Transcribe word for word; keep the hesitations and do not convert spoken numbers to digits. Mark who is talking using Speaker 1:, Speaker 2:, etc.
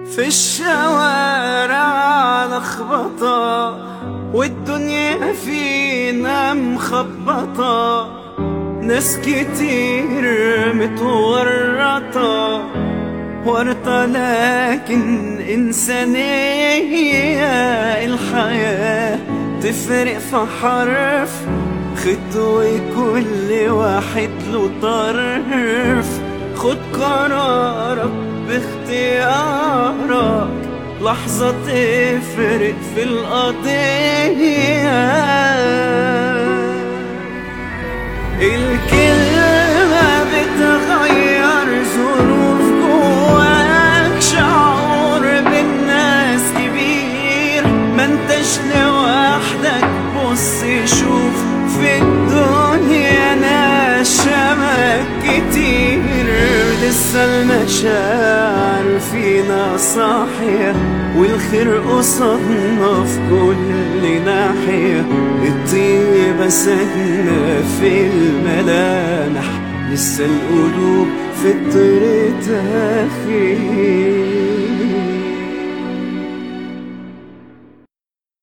Speaker 1: في الشوارع لخبطة والدنيا فينا مخبطة، ناس كتير متورطة ورطة لكن إنسانية. الحياة تفرق في حرف خطوة، كل واحد له طرف. خد قرارك باختيارك، لحظة تفرق في القضية. الكلمة بتغير ظروف جواك، شعور بالناس كبير، ما انتش لوحدك. بص شوف في الدنيا ناس شبهك كتير، لسه المشاعر فينا صاحية والخير قصادنا في كل ناحية. الطيبة ساكنة في الملامح، لسه القلوب في طريقها خير.